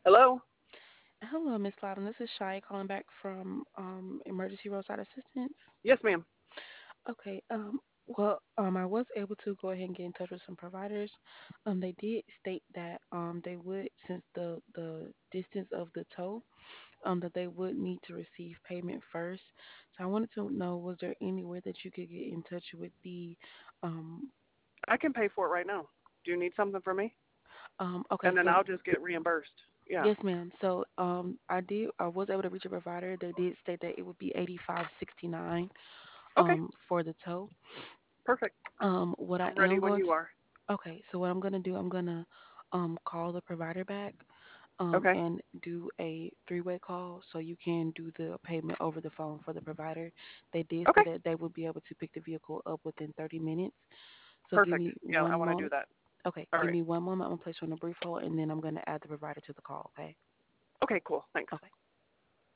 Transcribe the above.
Hello? Hello, Miss Loudon. This is Shy calling back from Emergency Roadside Assistance. Yes, ma'am. Okay. I was able to go ahead and get in touch with some providers. They did state that they would, since the distance of the tow, that they would need to receive payment first. So I wanted to know, was there any way that you could get in touch with the um I can pay for it right now. Do you need something from me? okay, And then so I'll just get reimbursed. Yeah. yes, ma'am. So I was able to reach a provider. They did state that it would be 85.69 Okay. for the tow. Perfect. What I I'm ready am when going you to are. okay, so what I'm gonna do, I'm gonna call the provider back Okay. and do a three-way call so you can do the payment over the phone for the provider. They did say Okay. that they would be able to pick the vehicle up within 30 minutes. So give Perfect. me Yeah, I one want to do moment. that. Okay, All give right. me one moment. I'm gonna place you on a brief hold and then I'm gonna add the provider to the call, okay? Okay, cool. Thanks. Okay.